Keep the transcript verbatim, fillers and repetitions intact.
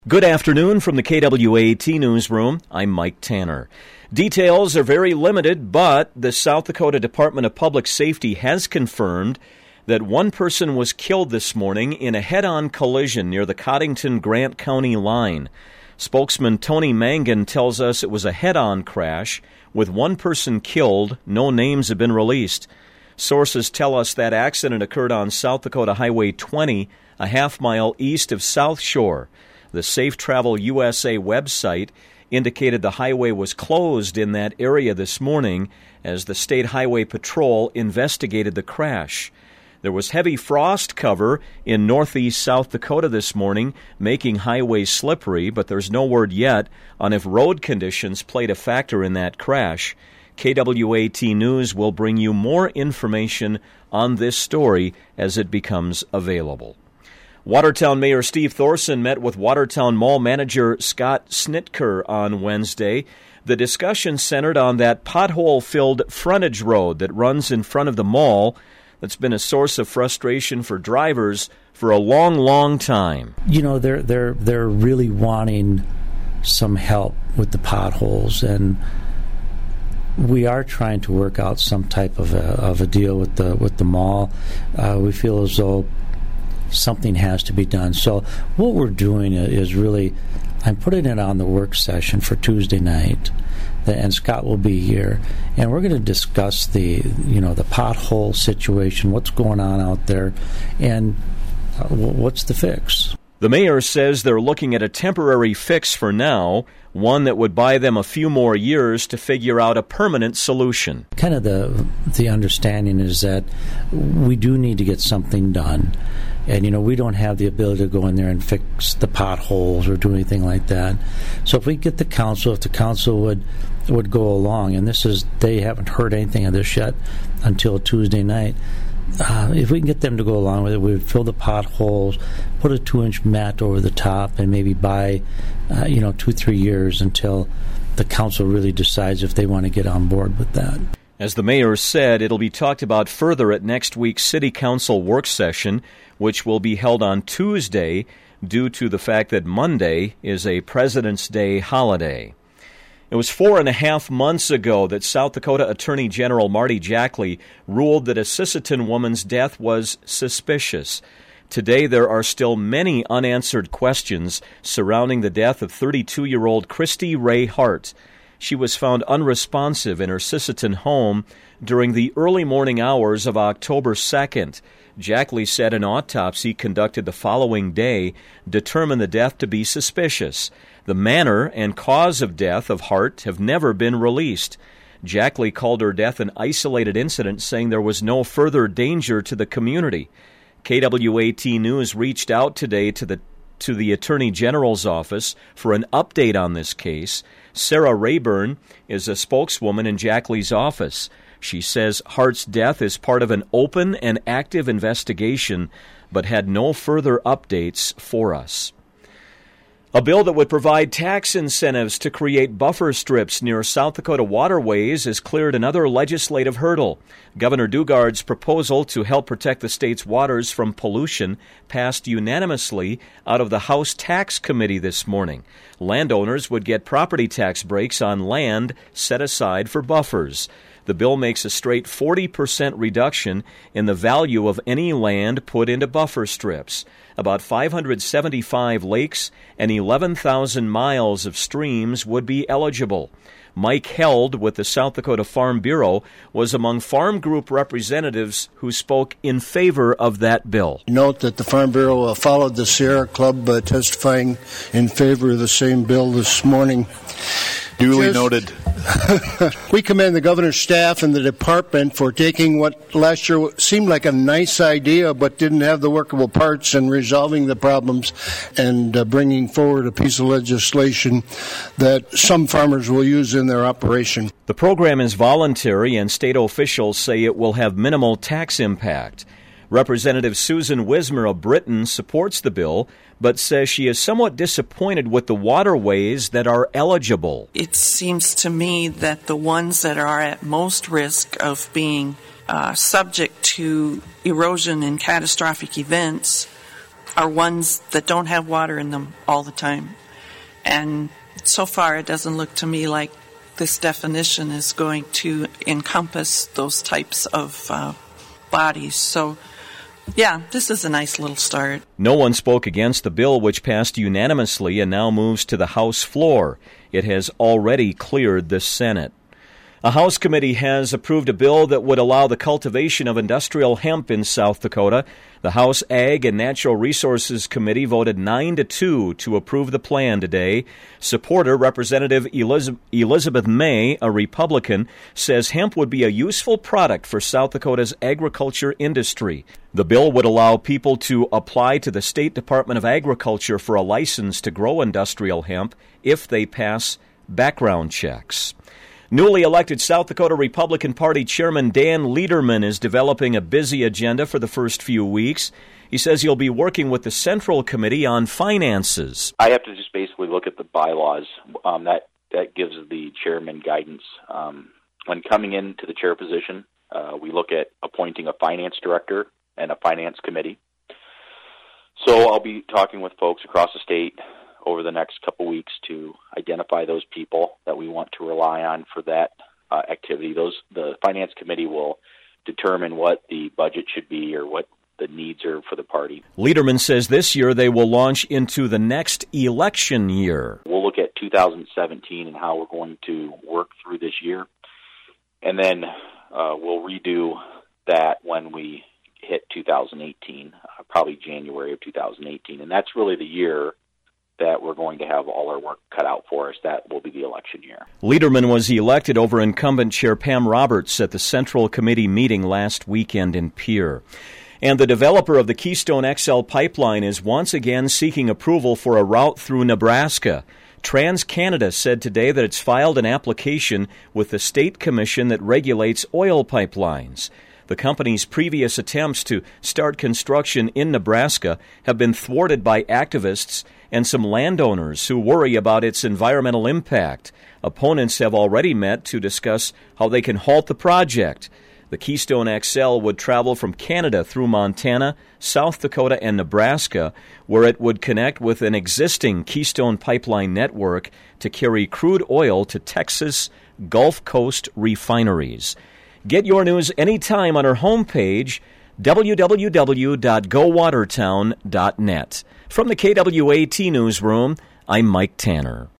Good afternoon from the K W A T Newsroom. I'm Mike Tanner. Details are very limited, but the South Dakota Department of Public Safety has confirmed that one person was killed this morning in a head-on collision near the Coddington-Grant County line. Spokesman Tony Mangan tells us it was a head-on crash with one person killed. No names have been released. Sources tell us that accident occurred on South Dakota Highway twenty, a half mile east of South Shore. The Safe Travel U S A website indicated the highway was closed in that area this morning as the State Highway Patrol investigated the crash. There was heavy frost cover in northeast South Dakota this morning, making highways slippery, but there's no word yet on if road conditions played a factor in that crash. K W A T News will bring you more information on this story as it becomes available. Watertown Mayor Steve Thorson met with Watertown Mall manager Scott Snitker on Wednesday. The discussion centered on that pothole-filled frontage road that runs in front of the mall that's been a source of frustration for drivers for a long, long time. You know, they're they're they're really wanting some help with the potholes, and we are trying to work out some type of a of a deal with the with the mall. Uh, we feel as though something has to be done. So what we're doing is really, I'm putting it on the work session for Tuesday night, and Scott will be here, and we're going to discuss the, you know, the pothole situation, what's going on out there, and uh, what's the fix. The mayor says they're looking at a temporary fix for now, one that would buy them a few more years to figure out a permanent solution. Kind of the the understanding is that we do need to get something done. And, you know, we don't have the ability to go in there and fix the potholes or do anything like that. So if we get the council, if the council would would go along, and this is, they haven't heard anything of this yet until Tuesday night, uh, if we can get them to go along with it, we would fill the potholes, put a two-inch mat over the top, and maybe buy, uh, you know, two, three years until the council really decides if they want to get on board with that. As the mayor said, it'll be talked about further at next week's City Council work session, which will be held on Tuesday due to the fact that Monday is a President's Day holiday. It was four and a half months ago that South Dakota Attorney General Marty Jackley ruled that a Sisseton woman's death was suspicious. Today, there are still many unanswered questions surrounding the death of thirty-two-year-old Christy Ray Hart. She was found unresponsive in her Sisseton home during the early morning hours of October second. Jackley said an autopsy conducted the following day determined the death to be suspicious. The manner and cause of death of Hart have never been released. Jackley called her death an isolated incident, saying there was no further danger to the community. K W A T News reached out today to the to the Attorney General's office for an update on this case. Sarah Rayburn is a spokeswoman in Jackley's office. She says Hart's death is part of an open and active investigation, but had no further updates for us. A bill that would provide tax incentives to create buffer strips near South Dakota waterways has cleared another legislative hurdle. Governor Dugard's proposal to help protect the state's waters from pollution passed unanimously out of the House Tax Committee this morning. Landowners would get property tax breaks on land set aside for buffers. The bill makes a straight forty percent reduction in the value of any land put into buffer strips. About five hundred seventy-five lakes and eleven thousand miles of streams would be eligible. Mike Held with the South Dakota Farm Bureau was among farm group representatives who spoke in favor of that bill. Note that the Farm Bureau uh, followed the Sierra Club uh, testifying in favor of the same bill this morning. Duly Just, noted. We commend the governor's staff and the department for taking what last year seemed like a nice idea but didn't have the workable parts and resolving the problems and uh, bringing forward a piece of legislation that some farmers will use in their operation. The program is voluntary, and state officials say it will have minimal tax impact. Representative Susan Wismer of Britain supports the bill, but says she is somewhat disappointed with the waterways that are eligible. It seems to me that the ones that are at most risk of being uh, subject to erosion and catastrophic events are ones that don't have water in them all the time. And so far, it doesn't look to me like this definition is going to encompass those types of uh, bodies. So, yeah, this is a nice little start. No one spoke against the bill, which passed unanimously and now moves to the House floor. It has already cleared the Senate. A House committee has approved a bill that would allow the cultivation of industrial hemp in South Dakota. The House Ag and Natural Resources Committee voted nine to two to approve the plan today. Supporter Representative Elizabeth May, a Republican, says hemp would be a useful product for South Dakota's agriculture industry. The bill would allow people to apply to the State Department of Agriculture for a license to grow industrial hemp if they pass background checks. Newly elected South Dakota Republican Party Chairman Dan Lederman is developing a busy agenda for the first few weeks. He says he'll be working with the Central Committee on Finances. I have to just basically look at the bylaws. Um, that, that gives the chairman guidance. Um, when coming into the chair position, uh, we look at appointing a finance director and a finance committee. So I'll be talking with folks across the state over the next couple weeks to identify those people that we want to rely on for that uh, activity. Those the finance committee will determine what the budget should be or what the needs are for the party. Lederman says this year they will launch into the next election year. We'll look at two thousand seventeen and how we're going to work through this year, and then uh, we'll redo that when we hit two thousand eighteen, uh, probably January of two thousand eighteen, and that's really the year that we're going to have all our work cut out for us. That will be the election year. Lederman was elected over incumbent Chair Pam Roberts at the Central Committee meeting last weekend in Pierre. And the developer of the Keystone X L pipeline is once again seeking approval for a route through Nebraska. TransCanada said today that it's filed an application with the state commission that regulates oil pipelines. The company's previous attempts to start construction in Nebraska have been thwarted by activists and some landowners who worry about its environmental impact. Opponents have already met to discuss how they can halt the project. The Keystone X L would travel from Canada through Montana, South Dakota, and Nebraska, where it would connect with an existing Keystone pipeline network to carry crude oil to Texas Gulf Coast refineries. Get your news anytime on our homepage, w w w dot go watertown dot net. From the K W A T Newsroom, I'm Mike Tanner.